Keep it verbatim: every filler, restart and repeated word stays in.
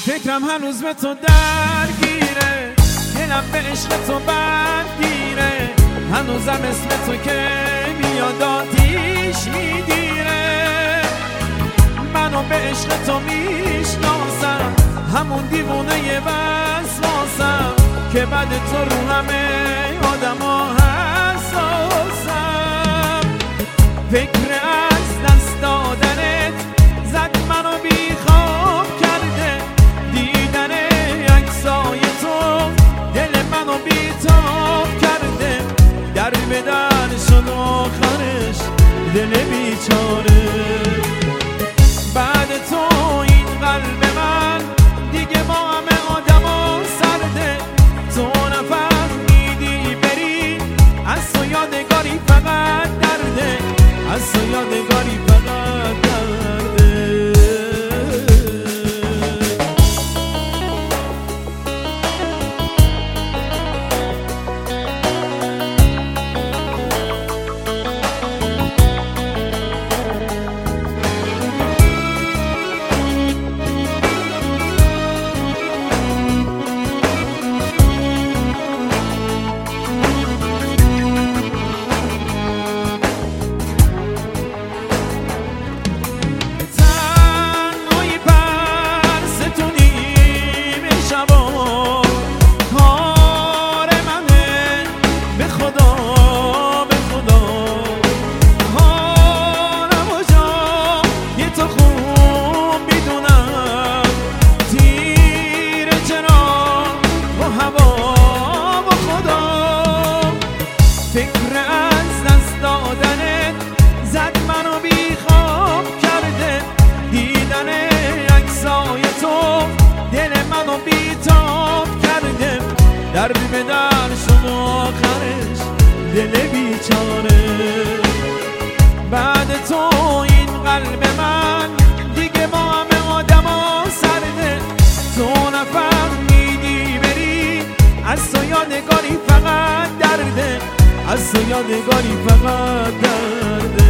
فکرم هنوز به تو درگیره، دلم به عشق تو برگیره، هنوزم اسم تو که میاد آتیش میگیره. منو به عشق تو میشناسم، همون دیوونه وسواسم که بعد تو رو همه آدم ها حساسم. فکر از دست دادنت زد منو بی خواب کرده، دیدن عکسای تو دل منو بی تاب کرده. در به در شد آخرش دل بیچاره، بعد تو این قلب من دیگه با همه آدما سرده. تو نفهمیدی بری، از تو یادگاری فقط درده، از تو یادگاری فقط درده. فکر از دست دادنت زد منو بی خواب کرده، دیدن عکسای تو دل منو بی تاب کرده. در به در شد آخرش دل بیچاره، بعد تو این قلب من دیگه با همه آدما سرده. تو نفهمیدی بری، از تو یادگاری فقط درده، از تو یادگاری فقط درده.